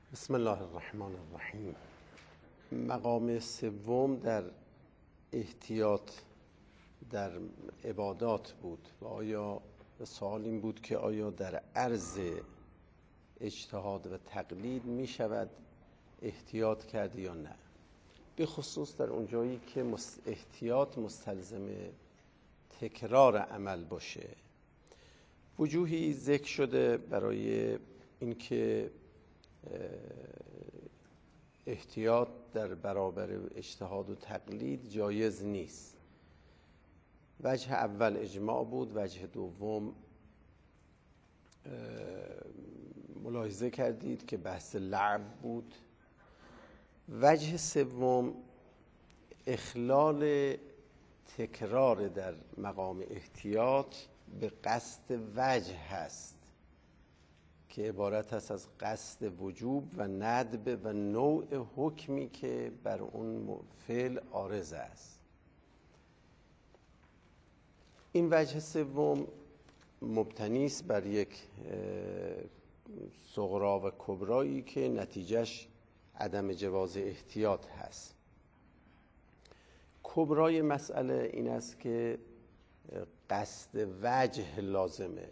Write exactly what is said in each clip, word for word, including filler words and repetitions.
بسم الله الرحمن الرحیم. مقام سوم در احتیاط در عبادات بود و آیا سوال این بود که آیا در عرض اجتهاد و تقلید می شود احتیاط کرد یا نه، به خصوص در اونجایی که احتیاط مستلزم تکرار عمل باشه. وجوهی ذکر شده برای اینکه احتیاط در برابر اجتهاد و تقلید جایز نیست. وجه اول اجماع بود، وجه دوم ملاحظه کردید که بحث لعب بود، وجه سوم اخلال تکرار در مقام احتیاط به قصد وجه هست که عبارت هست از قصد وجوب و ندب و نوع حکمی که بر اون فعل عارض است. این وجه سوم مبتنی است بر یک صغرا و کبرایی که نتیجهش عدم جواز احتیاط هست. کبرای مسئله این است که قصد وجه لازمه.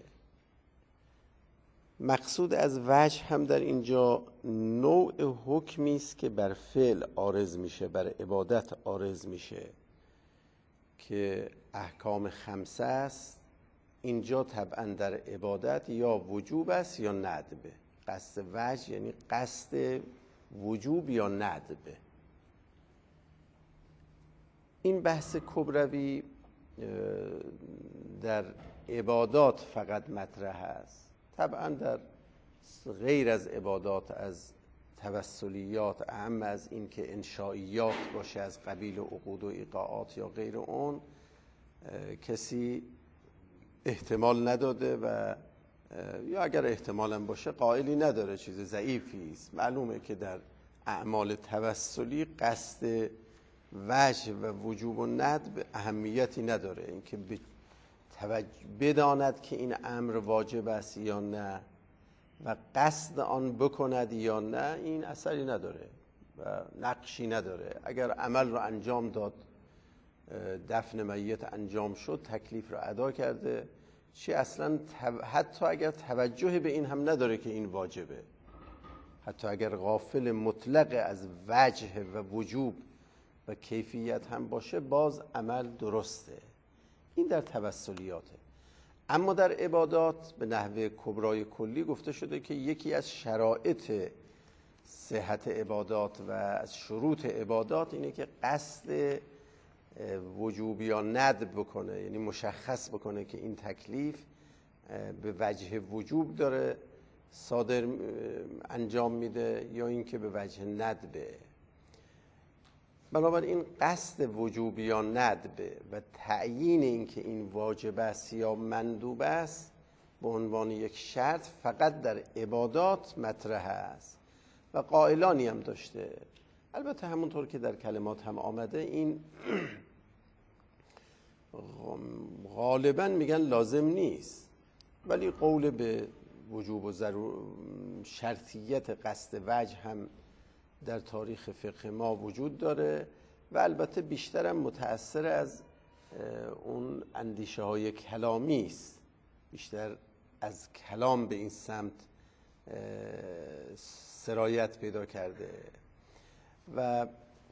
مقصود از وجه هم در اینجا نوع حکمی است که بر فعل عارض میشه، بر عبادت عارض میشه که احکام خمسه است. اینجا طبعا در عبادت یا وجوب است یا ندبه. قصد وجه یعنی قصد وجوب یا ندبه. این بحث کبروی در عبادات فقط مطرح است. طبعا در غیر از عبادات، از توسلیات، اهم از این که انشائیات باشه از قبیل عقود و ایقاعات یا غیر اون، کسی احتمال نداده و یا اگر احتمال هم باشه قائلی نداره، چیز ضعیفی است. معلومه که در اعمال توسلی قصد وجه و وجوب و ندب اهمیتی نداره، اینکه بداند که این امر واجب است یا نه و قصد آن بکند یا نه، این اثری نداره و نقشی نداره. اگر عمل رو انجام داد، دفن میت انجام شد، تکلیف رو ادا کرده، چی اصلا حتی اگر توجه به این هم نداره که این واجبه، حتی اگر غافل مطلق از وجه و وجوب و کیفیت هم باشه، باز عمل درسته. این در توسلیاته. اما در عبادات به نحوه کبرای کلی گفته شده که یکی از شرایط صحت عبادات و از شروط عبادات اینه که قصد وجوب یا ندب بکنه، یعنی مشخص بکنه که این تکلیف به وجه وجوب داره صادر انجام میده یا اینکه به وجه ندبه. بنابراین قصد وجوب یا ندب و تعیین اینکه این واجب است یا مندوب است به عنوان یک شرط فقط در عبادات مطرح است و قائلانی هم داشته. البته همونطور که در کلمات هم آمده، این غالبا میگن لازم نیست، ولی قول به وجوب و ضرور شرطیت قصد وجه هم در تاریخ فقه ما وجود داره و البته بیشتر هم متأثر از اون اندیشه های کلامی است، بیشتر از کلام به این سمت سرایت پیدا کرده و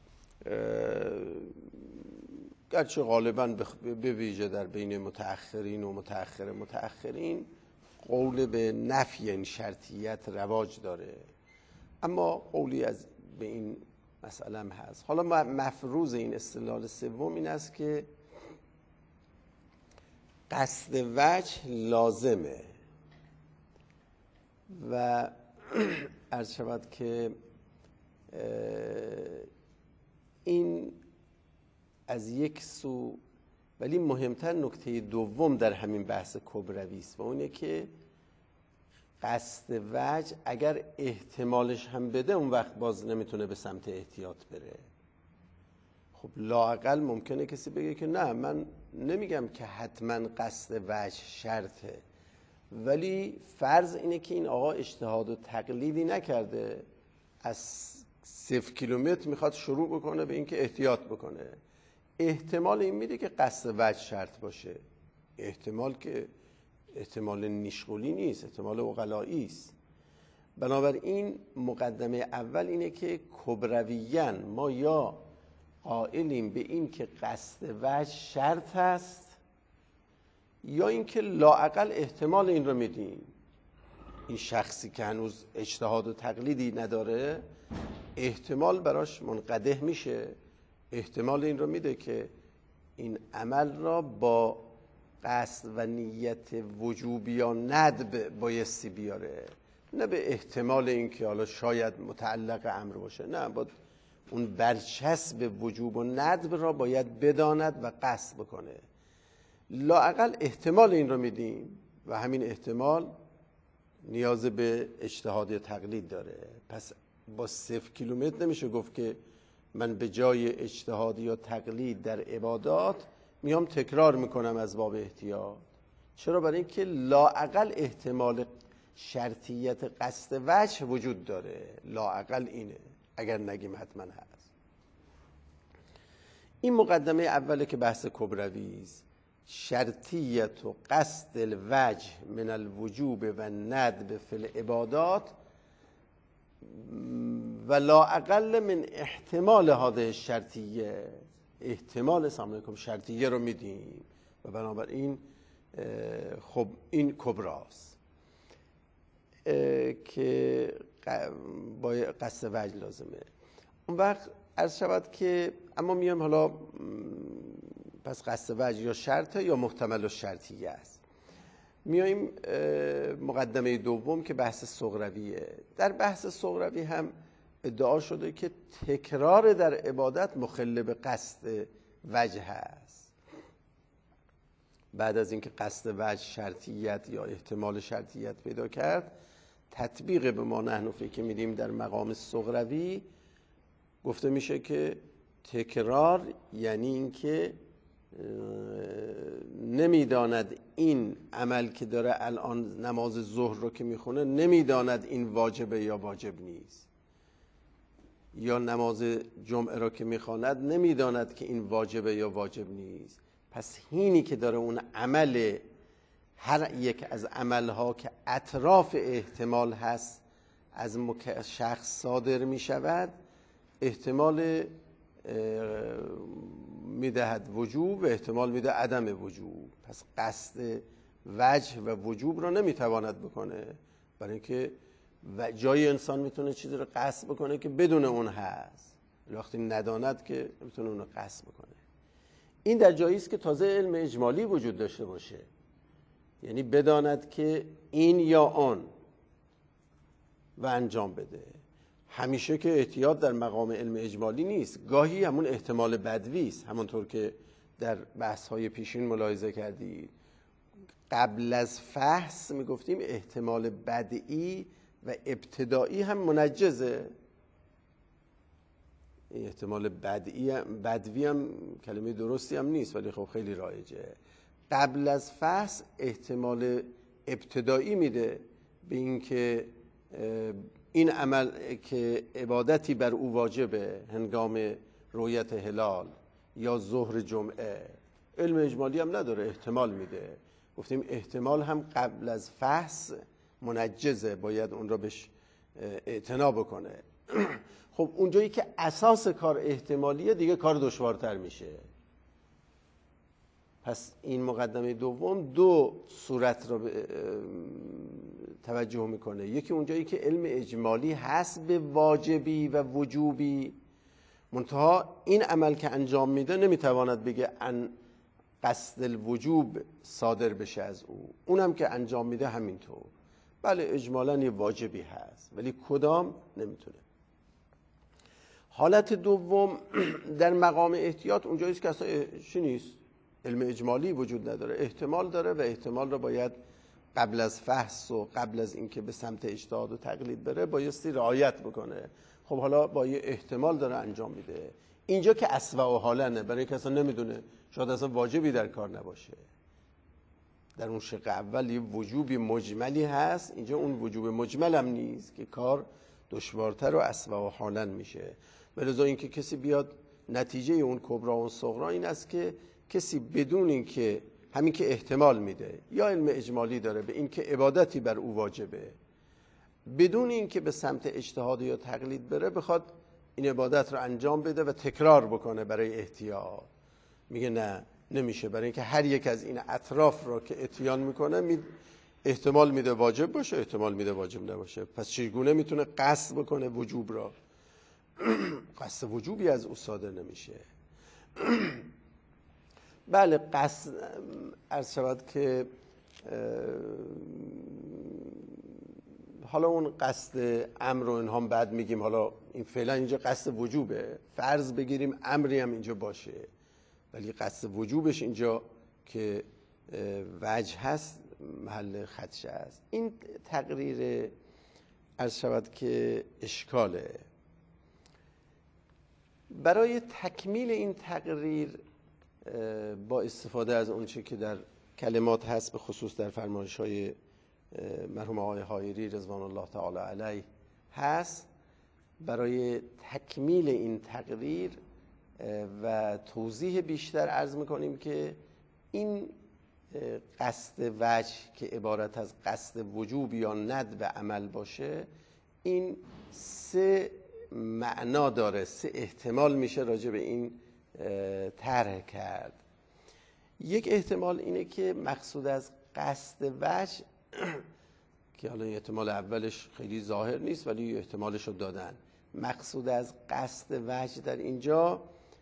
گرچه غالبا به ویژه در بین متأخرین و متأخر متأخرین قول به نفی این شرطیت رواج داره، اما قولی از به این مسئله هم هست. حالا مفروض این استدلال سوم این است که قصد وجه لازمه و عرض شود که این از یک سو، ولی مهمتر نکته دوم در همین بحث کبروی است و اونه که قصد وجه اگر احتمالش هم بده، اون وقت باز نمیتونه به سمت احتیاط بره. خب لااقل ممکنه کسی بگه که نه، من نمیگم که حتما قصد وجه شرطه، ولی فرض اینه که این آقا اجتهاد و تقلیدی نکرده از صفر کیلومتر میخواد شروع بکنه به اینکه احتیاط بکنه، احتمال این میده که قصد وجه شرط باشه. احتمال که احتمال نیشغولی نیست، احتمال عقلایی است. بنابراین مقدمه اول اینه که کبرویاً ما یا قائلیم به این که قصد وجه شرط هست، یا اینکه لااقل احتمال این رو میدیم. این شخصی که هنوز اجتهاد و تقلیدی نداره احتمال براش منقدح میشه، احتمال این رو میده که این عمل را با قصد و نیت وجوب یا ندب بایستی بیاره، نه به احتمال این که حالا شاید متعلق امر باشه. نه، با اون برچسب وجوب و ندب را باید بداند و قصد بکنه. لااقل احتمال این رو میدیم و همین احتمال نیاز به اجتهاد تقلید داره. پس با صفر کیلومتر نمیشه گفت که من به جای اجتهاد یا تقلید در عبادات میام تکرار میکنم از باب احتیاط. چرا؟ برای اینکه لااقل احتمال شرطیت قصد وجه وجود داره. لااقل اینه، اگر نگیم حتما هست. این مقدمه اوله که بحث کبروی است. شرطیت و قصد الوجه من الوجوب و ندب فی العبادات و لا اقل من احتمال هذه شرطیه. احتمال سلام علیکم شرطیه رو میدیم و بنابراین خب این کبراست که با قصد وجه لازمه. اون وقت عرض شود که اما میام حالا پس قصد وجه یا شرطه یا محتمل و شرطیه است. میاییم مقدمه دوم که بحث صغرویه. در بحث صغروی هم ادعا شده که تکرار در عبادت مخل به قصد وجه است. بعد از اینکه قصد وجه شرطیت یا احتمال شرطیت پیدا کرد، تطبیق به ما نحن فکر میدیم در مقام صغروی گفته میشه که تکرار یعنی اینکه نمیداند این عمل که داره الان نماز ظهر رو که میخونه نمیداند این واجبه یا واجب نیست، یا نماز جمعه رو که میخواند نمیداند که این واجبه یا واجب نیست. پس هینی که داره اون عمل، هر یک از عملها که اطراف احتمال هست از شخص صادر میشود، احتمال میدهد وجوب و احتمال میده عدم وجوب. پس قصد وجه و وجوب رو نمیتواند بکنه، برای اینکه جای انسان میتونه چیزی رو قصد بکنه که بدون اون هست، وقتی نداند که میتونه اون رو قصد بکنه. این در جایی است که تازه علم اجمالی وجود داشته باشه، یعنی بداند که این یا آن و انجام بده. همیشه که احتیاط در مقام علم اجمالی نیست، گاهی همون احتمال بدوی است. همونطور که در بحث‌های پیشین ملاحظه کردید، قبل از فحص میگفتیم احتمال بدئی و ابتدایی هم منجزه. این احتمال بدئی هم بدوی هم کلمه درستی هم نیست، ولی خب خیلی رایجه. قبل از فحص احتمال ابتدایی میده به اینکه این عمل که عبادتی بر او واجبه هنگام رؤیت هلال یا ظهر جمعه، علم اجمالی هم نداره، احتمال میده. گفتیم احتمال هم قبل از فحص منجزه، باید اون را بهش اعتنا بکنه. خب اونجایی که اساس کار احتمالیه دیگه کار دشوارتر میشه. پس این مقدمه دوم دو صورت رو توجه میکنه. یکی اونجایی که علم اجمالی هست به واجبی و وجوبی، منتها این عمل که انجام میده نمیتواند بگه ان قصد الوجوب صادر بشه از او، اونم که انجام میده همینطور. بله اجمالاً یه واجبی هست ولی کدام نمیتونه. حالت دوم در مقام احتیاط اونجایی است که اصلا چی نیست، علم اجمالی وجود نداره، احتمال داره و احتمال رو باید قبل از فحص و قبل از اینکه به سمت اجتهاد و تقلید بره بایستی رعایت بکنه. خب حالا با یه احتمال داره انجام میده. اینجا که اسوأ حالنه، برای اینکه اصلا نمیدونه، شاید اصلا واجبی در کار نباشه. در اون شق اول یه وجوبی مجملی هست، اینجا اون وجوب مجمل هم نیست که کار دشوارتر و اسوأ حالا میشه. ولذا اینکه کسی بیاد نتیجه اون کبرا و صغرا این است که کسی بدون اینکه همین که احتمال میده یا علم اجمالی داره به اینکه عبادتی بر او واجبه، بدون اینکه به سمت اجتهاد یا تقلید بره بخواد این عبادت رو انجام بده و تکرار بکنه برای احتیاط، میگه نه نمیشه، برای اینکه هر یک از این اطراف رو که اتیان میکنه می احتمال میده واجب باشه، احتمال میده واجب نباشه. پس چگونه میتونه قصد بکنه وجوب را؟ قصد وجوبی از او صادر نمیشه. بله قصد عرض شود که حالا اون قصد امر رو اینها هم بعد میگیم، حالا این فعلا اینجا قصد وجوبه، فرض بگیریم امری هم اینجا باشه، ولی قصد وجوبش اینجا که وجه هست محل خدشه است. این تقریر عرض شود که اشکاله. برای تکمیل این تقریر با استفاده از اون چه که در کلمات هست، به خصوص در فرمایش‌های مرحوم آقای حایری رضوان الله تعالی علیه هست، برای تکمیل این تقریر و توضیح بیشتر عرض میکنیم که این قصد وجه که عبارت از قصد وجوب یا ندب عمل باشه، این سه معنا داره، سه احتمال میشه راجع به این طرح کرد. یک احتمال اینه که مقصود از قصد وجه که حالا احتمال اولش خیلی ظاهر نیست ولی احتمالش رو دادن، مقصود از قصد وجه در اینجا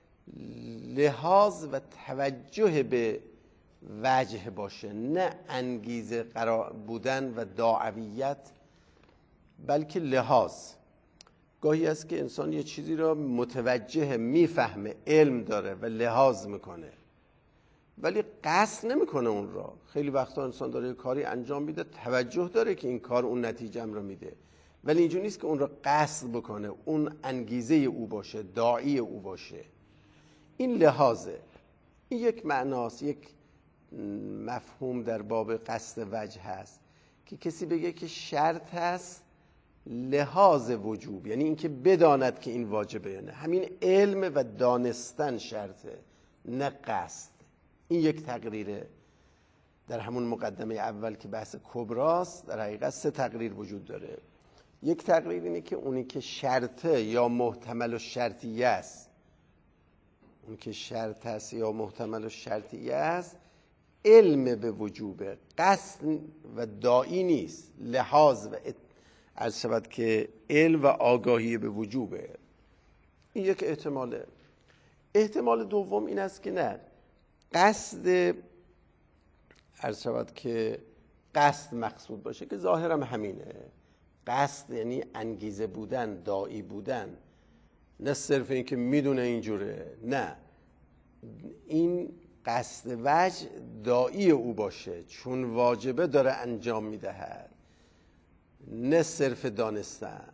لحاظ و توجه به وجه باشه، نه انگیزه قرار بودن و داعویت، بلکه لحاظ. گاهی است که انسان یه چیزی را متوجه، میفهمه، علم داره و لحاظ میکنه ولی قصد نمیکنه اون را. خیلی وقتا انسان داره یه کاری انجام میده، توجه داره که این کار اون نتیجه را میده، ولی اینجوری نیست که اون را قصد بکنه، اون انگیزه او باشه، داعی او باشه. این لحاظه. این یک معناست، یک مفهوم در باب قصد وجه هست که کسی بگه که شرط هست لحاظ وجوب، یعنی اینکه بداند که این واجبه یا نه. همین علم و دانستن شرطه، نه قصد. این یک تقریره. در همون مقدمه اول که بحث کبراست، در حقیقت سه تقریر وجود داره. یک تقریر اینه که اونی که شرطه یا محتمل و شرطیه است، اون که شرط است یا محتمل و شرطیه است، علم به وجوبه، قصد و داعی نیست، لحاظ و عرض شود که علم و آگاهی به وجوبه. این یک احتماله. احتمال دوم این است که نه، قصد عرض شود که قصد مقصود باشه، که ظاهرم همینه. قصد یعنی انگیزه بودن، داعی بودن، نه صرف این که میدونه اینجوره، نه، این قصد وجه داعی او باشه، چون واجبه داره انجام میدهد، نه صرف دانستن.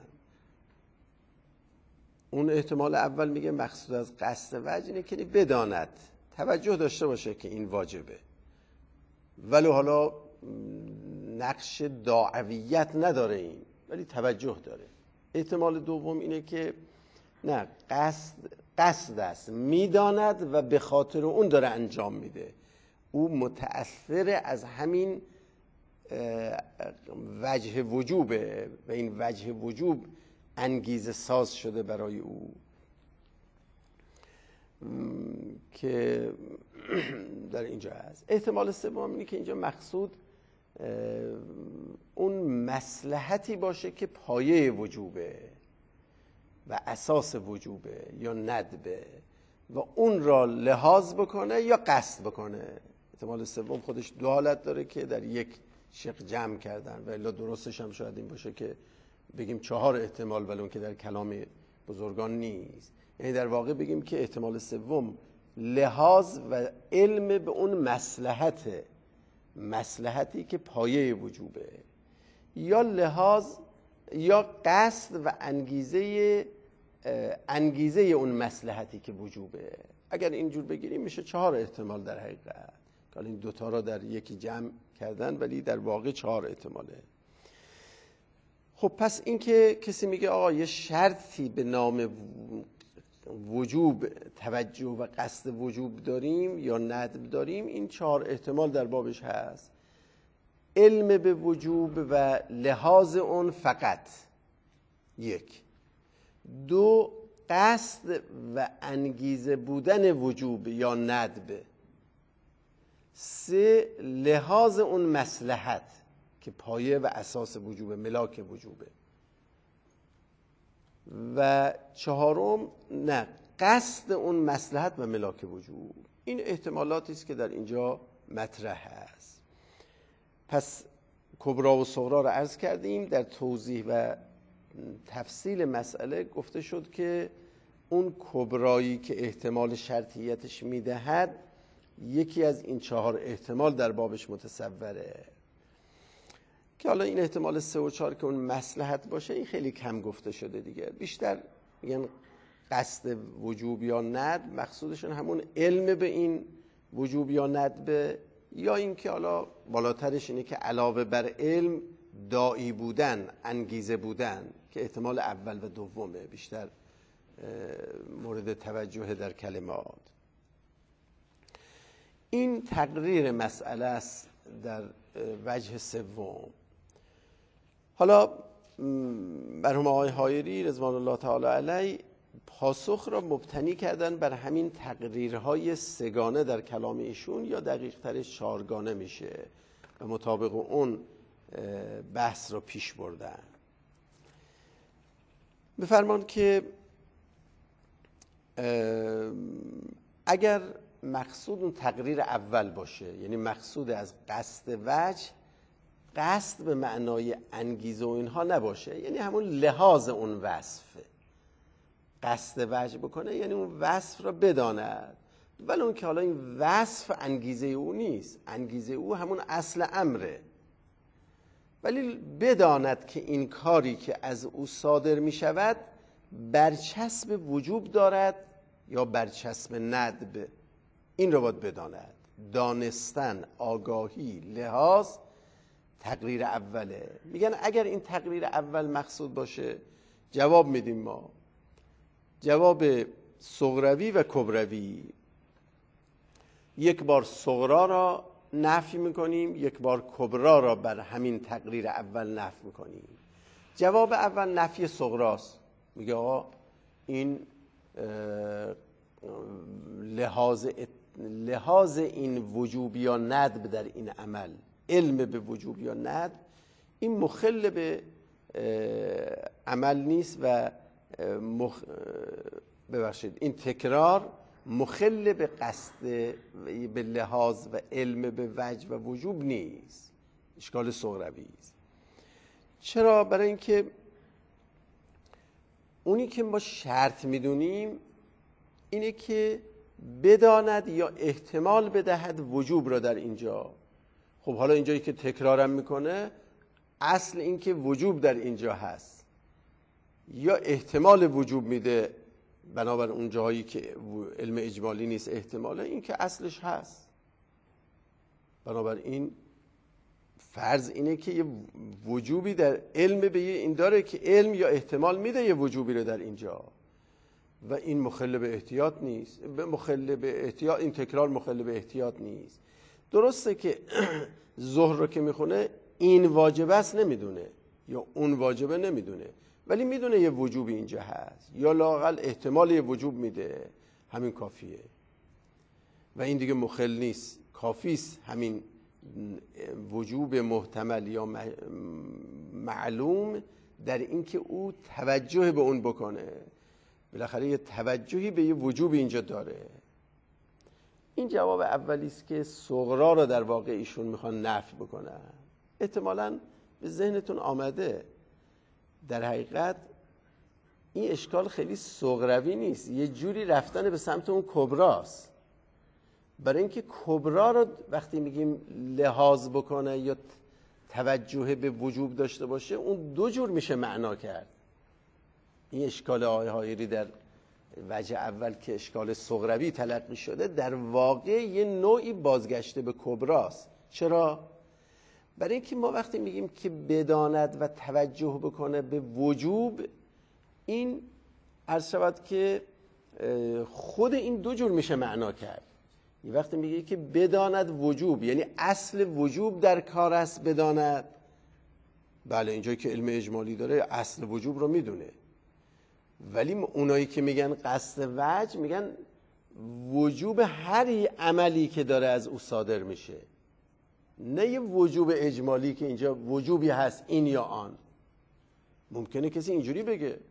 اون احتمال اول میگه مقصود از قصد وجه اینه که بداند، توجه داشته باشه که این واجبه، ولی حالا نقش داعویت نداره این، ولی توجه داره. احتمال دوم اینه که نه، قصد قصد است، میداند و به خاطر اون داره انجام میده، او متأثر از همین وجه وجوبه و این وجه وجوب انگیزه ساز شده برای او، که در اینجا هست. احتمال سوم اینه که اینجا مقصود اون مصلحتی باشه که پایه وجوبه و اساس وجوبه یا ندبه و اون را لحاظ بکنه یا قصد بکنه. احتمال سوم خودش دو حالت داره که در یک شق جمع کردن و الا درستش هم شاید این باشه که بگیم چهار احتمال، ولی اون که در کلام بزرگان نیست. یعنی در واقع بگیم که احتمال سوم لحاظ و علم به اون مصلحت، مصلحتی که پایه وجوبه، یا لحاظ یا قصد و انگیزه انگیزه اون مصلحتی که وجوبه. اگر اینجور بگیریم میشه چهار احتمال در حقیقت، که این دوتا را در یکی جمع کردن ولی در واقع چهار احتماله. خب پس این که کسی میگه آقا یه شرطی به نام وجوب توجه و قصد وجوب داریم یا ندب داریم، این چهار احتمال در بابش هست. علم به وجوب و لحاظ اون فقط یک. دو، قصد و انگیزه بودن وجوب یا ندب. سه، لحاظ اون مصلحت که پایه و اساس وجوب، ملاک وجوبه. و چهارم، نه، قصد اون مصلحت و ملاک وجوب. این احتمالاتی است که در اینجا مطرح است. پس کبرا و صغرا رو عرض کردیم. در توضیح و تفصیل مسئله گفته شد که اون کبرایی که احتمال شرطیتش میدهد یکی از این چهار احتمال در بابش متصوره، که حالا این احتمال سه و چهار که اون مصلحت باشه این خیلی کم گفته شده دیگه. بیشتر میگن قصد وجوب یا ندب، مقصودشون همون علم به این وجوب یا ندب، یا این که حالا بالاترش اینه که علاوه بر علم داعی بودن، انگیزه بودن، که احتمال اول و دومه بیشتر مورد توجه در کلمات. این تقریر مسئله است در وجه سوم. حالا مرحوم آقای حایری رضوان الله تعالی علیه پاسخ را مبتنی کردن بر همین تقریرهای سگانه در کلام ایشون، یا دقیق ترش چهارگانه میشه، و مطابق اون بحث را پیش بردن. بفرمان که اگر مقصود اون تقریر اول باشه، یعنی مقصود از قصد وجه قصد به معنای انگیزه و اینها نباشه، یعنی همون لحاظ اون وصفه، قصد وجه بکنه یعنی اون وصف را بداند، ولی اون که حالا این وصف انگیزه او نیست، انگیزه او همون اصل امره، ولی بداند که این کاری که از او صادر می شود برچسب وجوب دارد یا برچسب ندب. این رو باید بداند. دانستن، آگاهی، لحاظ تقریر اوله. میگن اگر این تقریر اول مقصود باشه، جواب میدیم ما جواب صغروی و کبروی. یک بار صغرا را نفی میکنیم، یک بار کبرا را بر همین تقریر اول نفی میکنیم. جواب اول نفی صغراست، میگه آقا این لحاظ لحاظ این وجوب یا ندب در این عمل، علم به وجوب یا ندب، این مخل به عمل نیست و مخ... ببخشید این تکرار مخل به قصد به لحاظ و علم به وجه و وجوب نیست. اشکال صغروی است. چرا؟ برای اینکه اونی که ما شرط میدونیم اینه که بداند یا احتمال بدهد وجوب را در اینجا. خب حالا اینجایی که تکرارم میکنه اصل این که وجوب در اینجا هست، یا احتمال وجوب میده بنابر اون جایی که علم اجمالی نیست، احتماله این که اصلش هست. بنابراین فرض اینه که یه وجوبی در علم به این داره که علم یا احتمال میده یه وجوبی رو در اینجا، و این مخل به احتیاط نیست. مخل به احتیاط، این تکرار مخل به احتیاط نیست. درسته که ظهر رو که میخونه این واجبه است نمیدونه، یا اون واجبه نمیدونه، ولی میدونه یه وجوبی اینجا هست، یا لااقل احتمال یه وجوب میده، همین کافیه و این دیگه مخل نیست، کافیست همین وجوب محتمل یا معلوم در اینکه او توجه به اون بکنه. بالاخره یه توجهی به یه وجوب اینجا داره. این جواب اولی است که صغرا را در واقع ایشون میخوان نفی بکنن. احتمالاً به ذهنتون آمده در حقیقت این اشکال خیلی صغروی نیست، یه جوری رفتن به سمت اون کبراست. برای اینکه کبرا رو وقتی میگیم لحاظ بکنه یا توجه به وجوب داشته باشه، اون دو جور میشه معنا کرد. این اشکال آقای حایری در وجه اول که اشکال صغروی تلقی شده، در واقع یه نوعی بازگشته به کبراست. چرا؟ برای اینکه ما وقتی میگیم که بداند و توجه بکنه به وجوب، این عرض شود که خود این دو جور میشه معنا کرد. یه وقتی میگه که بداند وجوب، یعنی اصل وجوب در کار است بداند. بله اینجایی که علم اجمالی داره اصل وجوب رو میدونه، ولی اونایی که میگن قصد وجه میگن وجوب هر عملی که داره از او صادر میشه، نه یه وجوب اجمالی که اینجا وجوبی هست این یا آن. ممکنه کسی اینجوری بگه.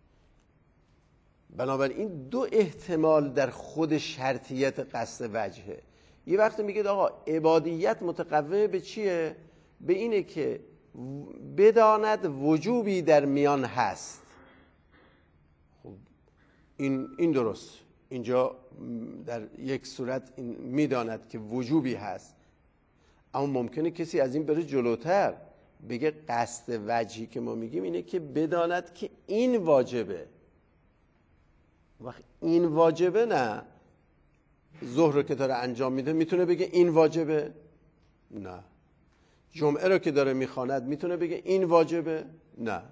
بنابراین دو احتمال در خود شرطیت قصد وجهه. یه وقتی میگه آقا عبادیت متقوم به چیه؟ به اینه که بداند وجوبی در میان هست. خب این این درست، اینجا در یک صورت این میداند که وجوبی هست، اما ممکنه کسی از این بره جلوتر بگه قصد وجهی که ما میگیم اینه که بداند که این واجبه. وقت این واجبه، نه ظهر رو که داره انجام میده میتونه بگه این واجبه؟ نه. جمعه رو که داره میخواند میتونه بگه این واجبه؟ نه.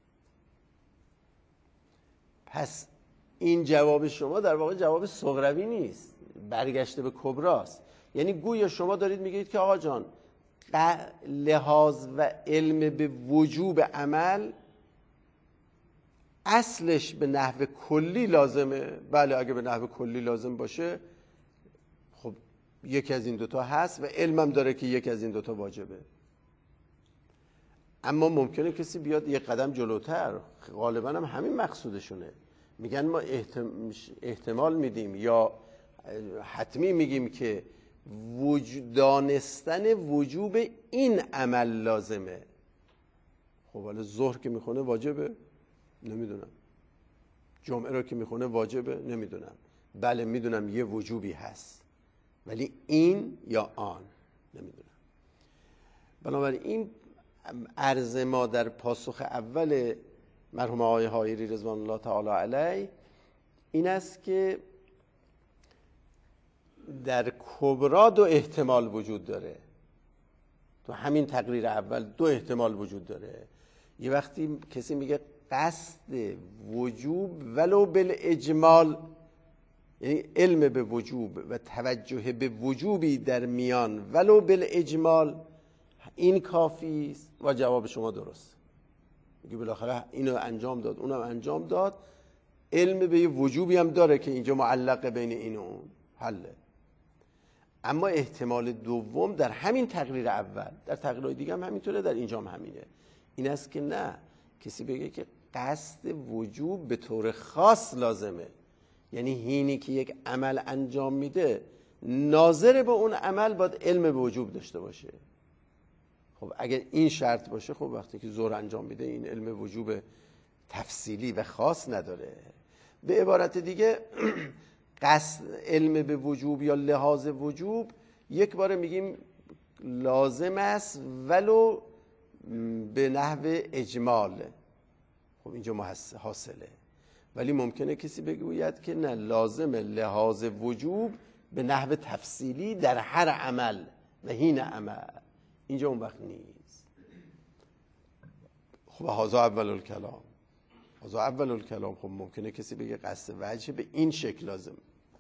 پس این جواب شما در واقع جواب صغروی نیست، برگشته به کبراست. یعنی گویا شما دارید میگید که آقا جان لحاظ و علم به وجوب عمل اصلش به نحو کلی لازمه. بله اگه به نحو کلی لازم باشه خب یکی از این دوتا هست و علمم داره که یکی از این دوتا واجبه. اما ممکنه کسی بیاد یک قدم جلوتر، غالبا هم همین مقصودشونه، میگن ما احتمال میدیم یا حتمی میگیم که وجود دانستن وجوب این عمل لازمه. خب حالا ظهر که میخونه واجبه؟ نمیدونم. جمعه رو که میخونه واجبه؟ نمیدونم. بله میدونم یه وجوبی هست، ولی این یا آن نمیدونم. بنابراین این عرض ما در پاسخ اول مرحوم آقای حایری رضوان الله تعالی علیه این است که در کبرا دو احتمال وجود داره. تو همین تقریر اول دو احتمال وجود داره. یه وقتی کسی میگه قصد وجوب ولو بالاجمال، یعنی علم به وجوب و توجه به وجوبی در میان ولو بالاجمال، این کافی است و جواب شما درست. میگه بالاخره اینو انجام داد اونم انجام داد، علم به یه وجوبی هم داره که اینجا معلقه بین این و اون، حله. اما احتمال دوم در همین تقریر اول، در تقریرهای دیگه هم همینطوره، در اینجا هم همینه، این است که نه، کسی بگه که قصد وجوب به طور خاص لازمه، یعنی هینی که یک عمل انجام میده ناظر به اون عمل باید علم به وجوب داشته باشه. خب اگر این شرط باشه، خب وقتی که ظهر انجام میده این علم وجوب تفصیلی و خاص نداره. به عبارت دیگه قصد علم به وجوب یا لحاظ وجوب یک بار میگیم لازم است ولو به نحو اجمال. خب اینجا حاصله. ولی ممکنه کسی بگوید که نه، لازم لحاظ وجوب به نحو تفصیلی در هر عمل و هین عمل. اینجا اون وقت نیست. خب هذا اول الکلام، هذا اول الکلام. خب ممکنه کسی بگه قصد وجه به این شکل لازم،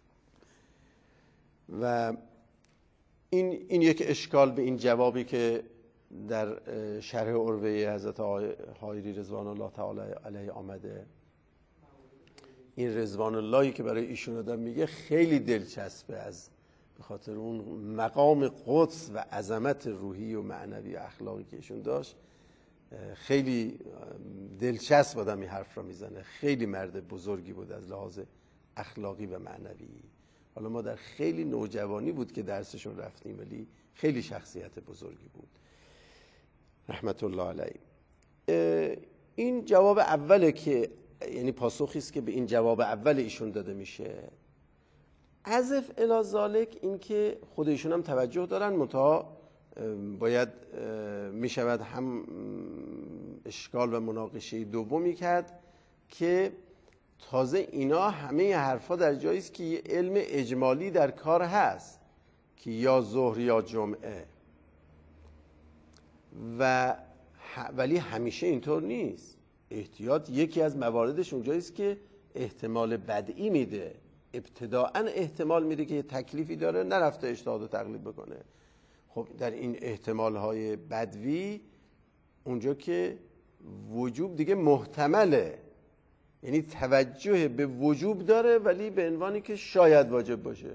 و این این یک اشکال به این جوابی که در شرح عروه حضرت حایری رضوان الله تعالی علیه آمده. این رضوان اللهی که برای ایشون آدم میگه خیلی دلچسبه، از به خاطر اون مقام قدس و عظمت روحی و معنوی و اخلاقی که ایشون داشت. خیلی دلچسب آدم این حرف را میزنه. خیلی مرد بزرگی بود از لحاظ اخلاقی و معنوی. حالا ما در خیلی نوجوانی بود که درسشون رفتیم، ولی خیلی شخصیت بزرگی بود رحمت الله علیه. این جواب اوله که یعنی پاسخی است که به این جواب اول ایشون داده میشه. عزف الی ذالک این که خود ایشون هم توجه دارن، منتها باید میشود هم اشکال و مناقشه دومی کرد که تازه اینا همه حرفا در جایی است که یه علم اجمالی در کار هست که یا ظهر یا جمعه. و ولی همیشه اینطور نیست. احتیاط یکی از مواردش اونجاییست که احتمال بدئی میده، ابتداءً احتمال میده که یه تکلیفی داره، نرفته اجتهاد و تقلید بکنه. خب در این احتمالهای بدوی اونجا که وجوب دیگه محتمله، یعنی توجه به وجوب داره ولی به عنوانی که شاید واجب باشه،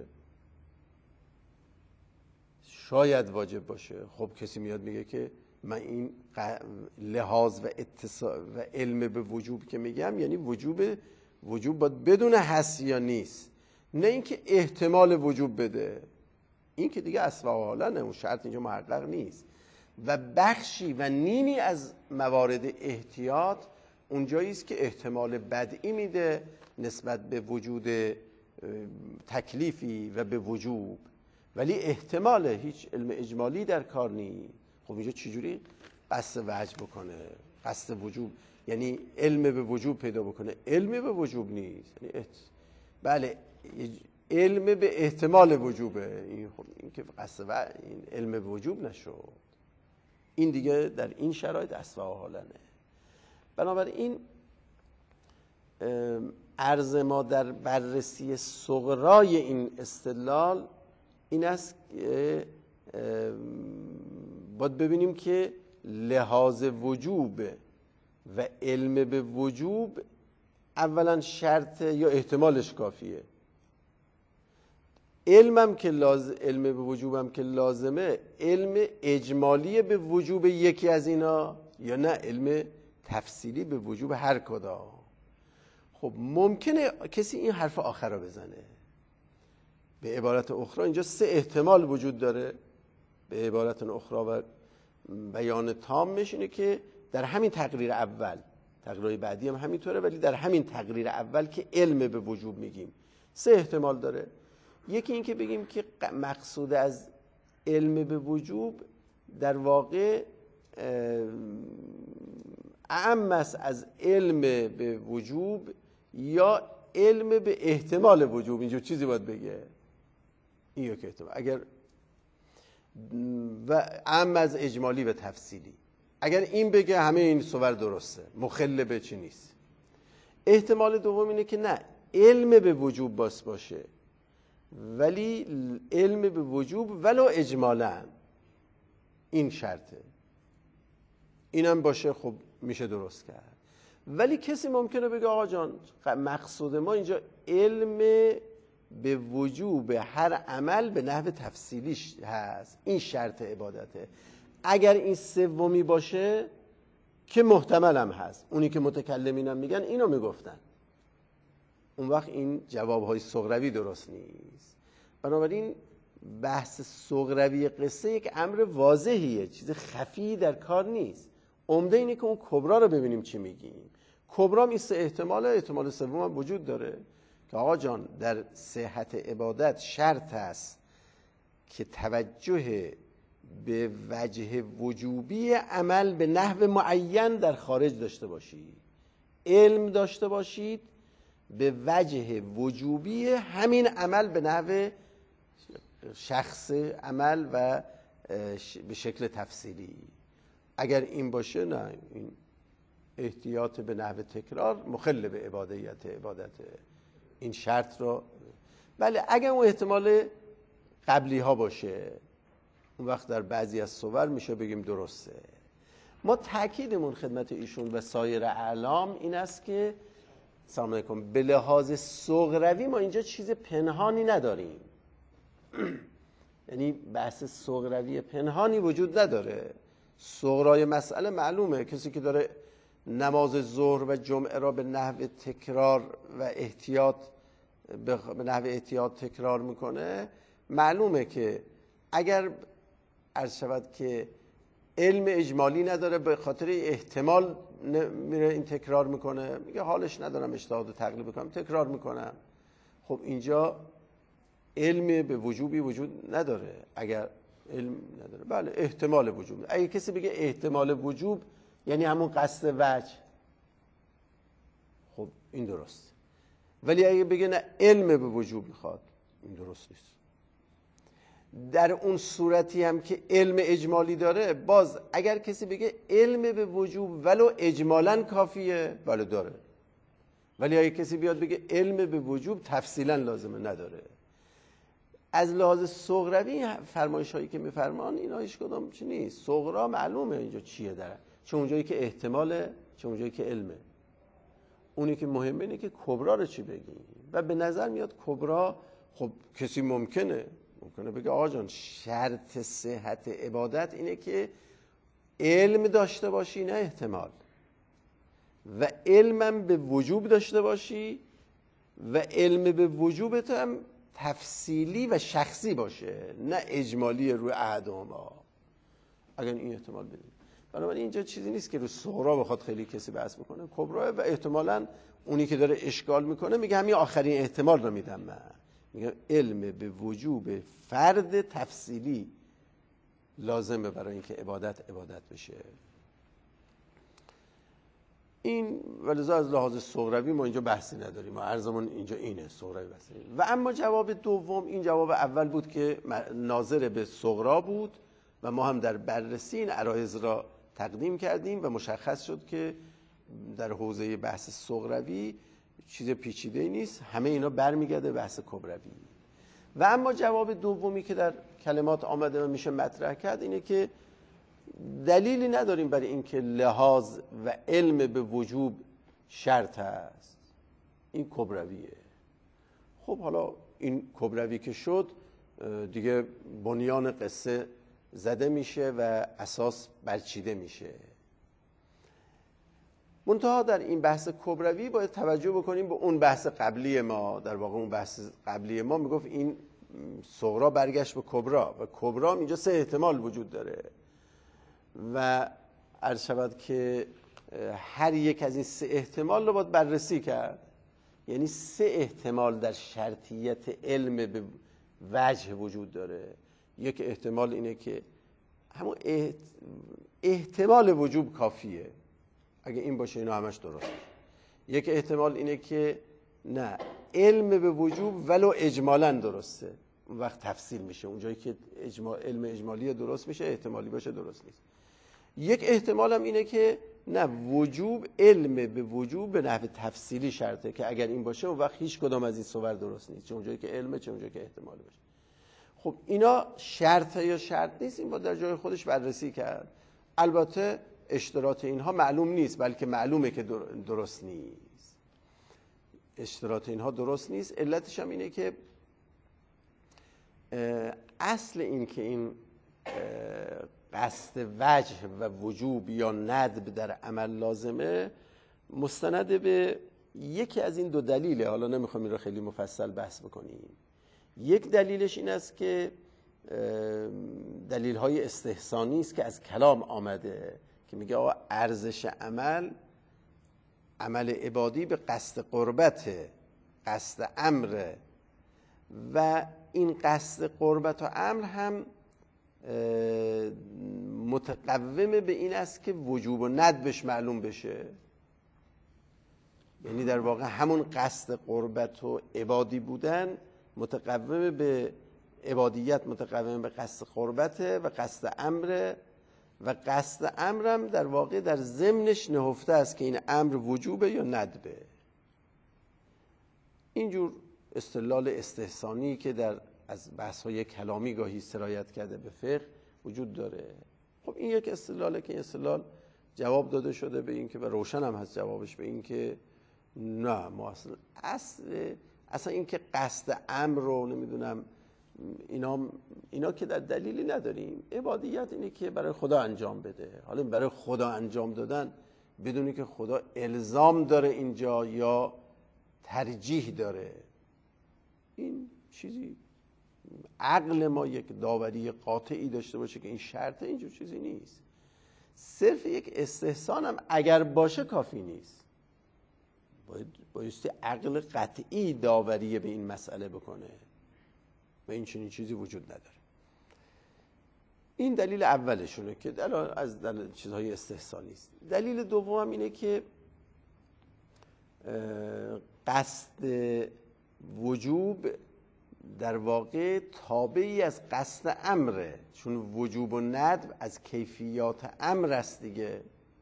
شاید واجب باشه. خب کسی میاد میگه که من این لحاظ و اتصال و علم به وجوب که میگم یعنی وجوب وجوب باید بدون هست یا نیست، نه اینکه احتمال وجوب بده. این که دیگه اصلا و حالا اون شرط اینجا محقق نیست. و بخشی و نیمی از موارد احتیاط اونجایی است که احتمال بدئی میده نسبت به وجود تکلیفی و به وجوب، ولی احتمال هیچ علم اجمالی در کار نیست. خب اینجا چجوری قصد وجه بکنه؟ قصد وجوب یعنی علم به وجوب پیدا بکنه، علم به وجوب نیست. یعنی احت... بله علم به احتمال وجوبه. این خب این که قصد و این علم به وجوب نشد. این دیگه در این شرایط اصلا و حالنه. بنابراین عرض ما در بررسی صغرای این استدلال این است که باید ببینیم که لحاظ وجوب و علم به وجوب اولا شرط یا احتمالش کافیه. علمم که لازم، علم به وجوبم که لازمه، علم اجمالی به وجوب یکی از اینا یا نه علم تفصیلی به وجوب هر کدام. خب ممکنه کسی این حرف آخر رو بزنه. به عبارت اخرى اینجا سه احتمال وجود داره. به عبارت اخرى و بیان تامش اینه که در همین تقریر اول، تقریر بعدی هم همینطوره، ولی در همین تقریر اول که علم به وجوب میگیم سه احتمال داره. یکی این که بگیم که مقصود از علم به وجوب در واقع اعم است از علم به وجوب یا علم به احتمال وجوب. اینجا چیزی باید بگه این یک احتمال، اگر و اعم از اجمالی و تفصیلی. اگر این بگه همه این صور درسته، مخل به چی نیست. احتمال دوم اینه که نه، علم به وجوب باس باشه ولی علم به وجوب ولو اجمالا، این شرطه، اینم باشه خب میشه درست کرد. ولی کسی ممکنه بگه آقا جان مقصود ما اینجا علم به وجوب هر عمل به نحو تفصیلیش هست، این شرط عبادته. اگر این سومی باشه که محتمل هم هست، اونی که متکلمین هم میگن اینو میگفتن، اون وقت این جوابهای صغروی درست نیست. بنابراین بحث صغروی قصه یک امر واضحیه، چیز خفی در کار نیست. عمده اینه که اون کبرا رو ببینیم چی میگیم. کبرا این سه احتمال، احتمال سوم هم وجود داره که آقا جان در صحت عبادت شرط است که توجه به وجه وجوبی عمل به نحو معین در خارج داشته باشید، علم داشته باشید به وجه وجوبی همین عمل به نحو شخص عمل و به شکل تفصیلی. اگر این باشه نه، این احتیاط به نحو تکرار مخل به عبادیت عبادته، این شرط رو. بله اگر اون احتمال قبلی ها باشه اون وقت در بعضی از صور میشه بگیم درسته. ما تأکیدمون خدمت ایشون و سایر اعلام این است که سلام علیکم به لحاظ صغروی ما اینجا چیز پنهانی نداریم. یعنی بحث صغروی پنهانی وجود نداره. صغرای مسئله معلومه، کسی که داره نماز ظهر و جمعه را به نحو تکرار و احتیاط به نحو احتیاط تکرار میکنه، معلومه که اگر عرض شود که علم اجمالی نداره به خاطر احتمال میره این تکرار میکنه، میگه حالش ندارم اجتهاد و تقلید بکنم تکرار میکنم. خب اینجا علم به وجوبی وجود نداره. اگر علم نداره بله احتمال وجوب. اگه کسی بگه احتمال وجوب یعنی همون قصد وجه، خب این درست. ولی اگه بگه نه علم به وجوب میخواد، این درست نیست. در اون صورتی هم که علم اجمالی داره، باز اگر کسی بگه علم به وجوب ولو اجمالاً کافیه، بله داره. ولی اگه کسی بیاد بگه علم به وجوب تفصیلاً لازمه، نداره. از لحاظ صغروی فرمایش هایی که میفرمان اینا هیچ کدام چی نیست. صغرا معلومه اینجا چیه داره، چه اونجایی که احتماله، چه اونجایی که علمه. اونی که مهمه اینه که کبرا رو چی بگیم. و به نظر میاد کبرا، خب کسی ممکنه ممکنه بگه آقا جان شرط صحت عبادت اینه که علم داشته باشی نه احتمال، و علمم به وجوب داشته باشی و علم به وجوبت هم تفصیلی و شخصی باشه نه اجمالی روی احدهما. اگر این احتمال بدیم، بنابراین اینجا چیزی نیست که رو صغرا بخواد خیلی کسی بحث بکنه. کبرا و احتمالاً اونی که داره اشکال میکنه میگه همین آخرین احتمال رو میدم من، میگه علم به وجوب فرد تفصیلی لازمه برای اینکه عبادت عبادت بشه. این ولذا از لحاظ صغروی ما اینجا بحثی نداریم، ما عرضمون اینجا اینه صغروی بحثی. و اما جواب دوم، این جواب اول بود که ناظر به صغرا بود و ما هم در بررسی این عرایض را تقدیم کردیم و مشخص شد که در حوزه بحث صغروی چیز پیچیده نیست، همه اینا برمیگرده بحث کبروی. و اما جواب دومی که در کلمات آمده و میشه مطرح کرد اینه که دلیلی نداریم برای اینکه لحاظ و علم به وجوب شرط است. این کبرویه. خب حالا این کبروی که شد دیگه بنیان قصه زده میشه و اساس برچیده میشه. منتها در این بحث کبروی باید توجه بکنیم به اون بحث قبلی ما. در واقع اون بحث قبلی ما میگفت این صغرا برگشت به کبرا و کبرا اینجا سه احتمال وجود داره و عرض شود که هر یک از این سه احتمال رو باید بررسی کرد. یعنی سه احتمال در شرطیت علم به وجه وجود داره. یک احتمال اینه که همون احتمال وجوب کافیه، اگه این باشه اینا همش درست. یک احتمال اینه که نه، علم به وجوب ولو اجمالاً درسته، اون وقت تفصیل میشه. اونجایی که اجمال علم اجمالی درست میشه، احتمالی باشه درست نیست. یک احتمال هم اینه که نه، وجوب علم به وجوب به نحو تفصیلی شرطه که اگر این باشه اون وقت هیچ کدام از این صور درست نیست، چه اونجایی که علمه چه اونجایی که احتمال باشه. خب اینا شرطه یا شرط نیست، این با در جای خودش بررسی کرد. البته اشتراط اینها معلوم نیست، بلکه معلومه که درست نیست. اشتراط اینها درست نیست. علتش هم اینه که اصل این که این قصد وجه و وجوب یا ندب در عمل لازمه مستند به یکی از این دو دلیله. حالا نمیخوام این رو خیلی مفصل بحث بکنیم. یک دلیلش این است که دلیل های استحسانی است که از کلام آمده که میگه آقا ارزش عمل، عمل عبادی به قصد قربت، قصد امر، و این قصد قربت و امر هم متقوم به این است که وجوب و ندبش معلوم بشه. یعنی در واقع همون قصد قربت و عبادی بودن متقوم به عبادیت، متقوم به قصد قربت و قصد امر، و قصد امرم در واقع در ضمنش نهفته است که این امر وجوبه یا ندبه. اینجور استدلال استحسانی که در از بحث‌های کلامی گاهی سرایت کرده به فقه وجود داره. خب این یک استدلاله که این استدلال جواب داده شده به این که، و روشن هم هست جوابش، به این که نه، ما اصلا اصل اصلا این که قصد امر رو نمیدونم اینا اینا که در دلیلی نداریم. عبادیت اینه که برای خدا انجام بده. حالا برای خدا انجام دادن بدونی که خدا الزام داره اینجا یا ترجیح داره، این چیزی عقل ما یک داوری قاطعی داشته باشه که این شرطه، اینجور چیزی نیست. صرف یک استحسان هم اگر باشه کافی نیست، باید بایستی عقل قطعی داوری به این مسئله بکنه و این چنین چیزی وجود نداره. این دلیل اولشونه که دلیل از دلیل چیزهای استحسانی است. دلیل دوم اینه که قصد وجوب در واقع تابعی از قصد امره، چون وجوب و ندب از کیفیات امر است دیگه،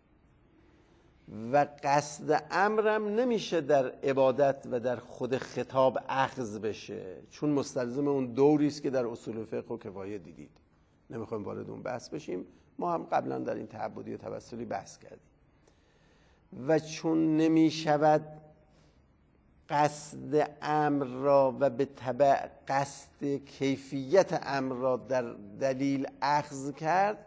و قصد امرم نمیشه در عبادت و در خود خطاب اخذ بشه، چون مستلزم اون دوری است که در اصول فقه و کفایه دیدید. نمیخوایم وارد اون بحث بشیم، ما هم قبلا در این تعبدی و توسلی بحث کردیم. و چون نمیشود قصد امر را و به تبع قصد کیفیت امر را در دلیل اخذ کرد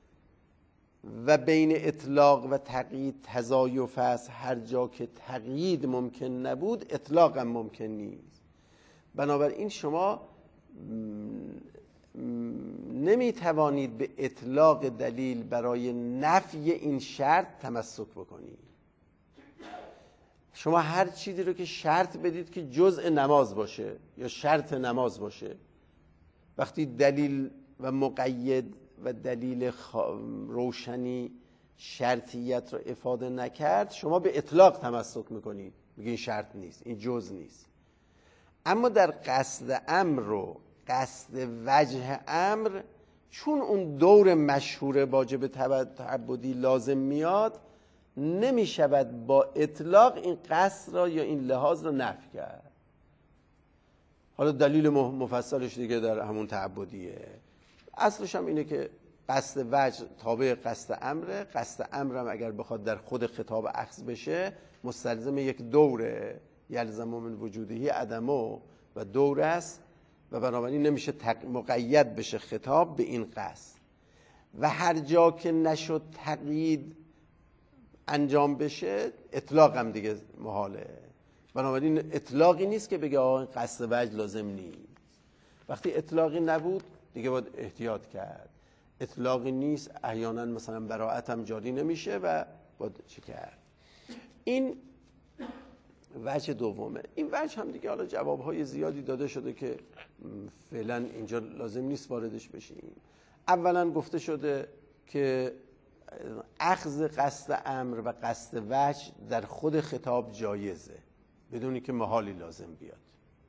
و بین اطلاق و تقیید تضایف است، هر جا که تقیید ممکن نبود اطلاق هم ممکن نیست. بنابراین شما نمیتوانید به اطلاق دلیل برای نفی این شرط تمسک بکنید. شما هر چیزی رو که شرط بدید که جزء نماز باشه یا شرط نماز باشه، وقتی دلیل و مقید و دلیل روشنی شرطیت رو افاده نکرد، شما به اطلاق تمسک میکنید، میگه این شرط نیست، این جزء نیست. اما در قصد امر و قصد وجه امر، چون اون دور مشهور واجب تعبدی لازم میاد، نمی شود با اطلاق این قصد را یا این لحاظ را نفی کرد. حالا دلیل مفصلش دیگه در همون تعبدیه. اصلش هم اینه که قصد وجه تابع قصد امره. قصد امرم اگر بخواد در خود خطاب اخذ بشه مستلزم یک دوره، یلزم من وجودهی عدمو، و دوره است و بنابراین نمیشه مقید بشه خطاب به این قصد. و هر جا که نشد تقیید انجام بشه، اطلاق هم دیگه محاله. بنابراین اطلاقی نیست که بگه آقا قصد وجه لازم نیست. وقتی اطلاقی نبود دیگه باید احتیاط کرد. اطلاقی نیست، احیانا مثلا براءت هم جاری نمیشه و باید چی کرد. این وجه دومه. این وجه هم دیگه حالا جوابهای زیادی داده شده که فعلا اینجا لازم نیست واردش بشیم. اولا گفته شده که اخذ قصد امر و قصد وجه در خود خطاب جایزه بدونی که محالی لازم بیاد.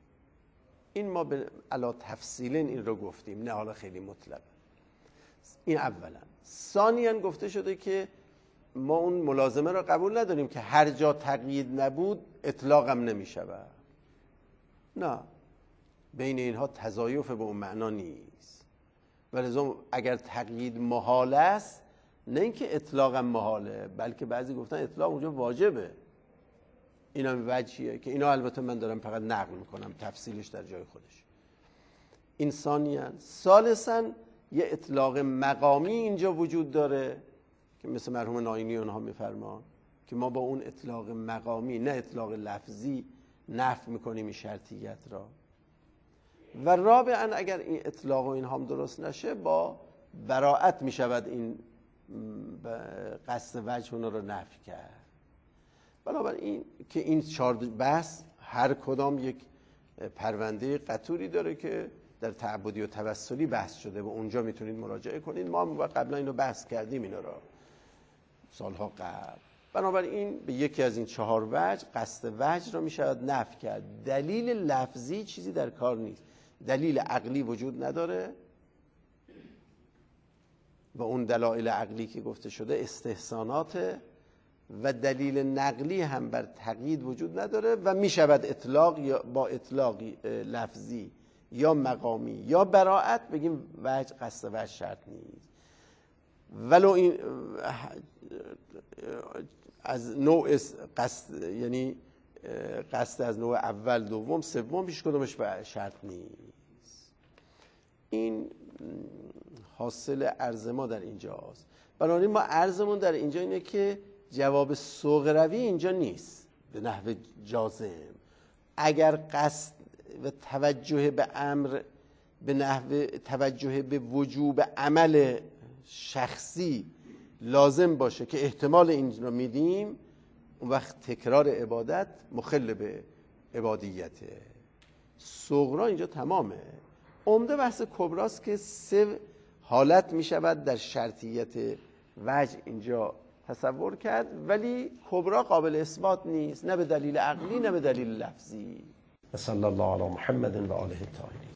این ما به علا تفصیلا این رو گفتیم، نه حالا خیلی مطلق. این اولا. ثانیاً گفته شده که ما اون ملازمه را قبول نداریم که هر جا تقیید نبود اطلاق هم نمی شود. نه، بین اینها تضایف به اون معنا نیست. ولذا اگر تقیید محال است، نه اینکه اطلاق هم محاله، بلکه بعضی گفتن اطلاق اونجا واجبه. این هم وجهیه که اینا البته من دارم فقط نقل میکنم، تفصیلش در جای خودش. این ثانیاً. ثالثاً یه اطلاق مقامی اینجا وجود داره که مثل مرحوم ناینی اونها میفرمان که ما با اون اطلاق مقامی، نه اطلاق لفظی، نفی میکنیم این شرطیت را. و رابعاً اگر این اطلاق و این هم درست نشه، با براءت میشود این قصد وجه اونا رو نفی کرد. بنابراین که این چهار بحث هر کدام یک پرونده قطوری داره که در تعبدی و توسلی بحث شده و اونجا میتونید مراجعه کنید. ما هم قبلا اینو بحث کردیم، اینا را سالها قبل. بنابراین به یکی از این چهار وجه، قصد وجه را میشود نفی کرد. دلیل لفظی چیزی در کار نیست، دلیل عقلی وجود نداره و اون دلایل عقلی که گفته شده استحسانات، و دلیل نقلی هم بر تقیید وجود نداره و میشود اطلاق یا با اطلاق لفظی یا مقامی یا براءت بگیم وجه قصد وجه شرط نیست. ولو این از نوع قصد، یعنی قصد از نوع اول، دوم، سوم، هیچ کدومش شرط نیست. این حاصل عرض ما در اینجاست. بنابراین ما عرضمون در اینجا اینه که جواب سوغروی اینجا نیست به نحو جازم. اگر قصد و توجه به امر به نحو توجه به وجوب عمل شخصی لازم باشه که احتمال این رو میدیم، اون وقت تکرار عبادت مخل به عبادیته. صغرا اینجا تمامه. عمده بحث کبراست که سه حالت میشود در شرطیت وجه اینجا تصور کرد، ولی کبرا قابل اثبات نیست، نه به دلیل عقلی نه به دلیل لفظی. و صلی الله علی محمد و آله الطاهرین.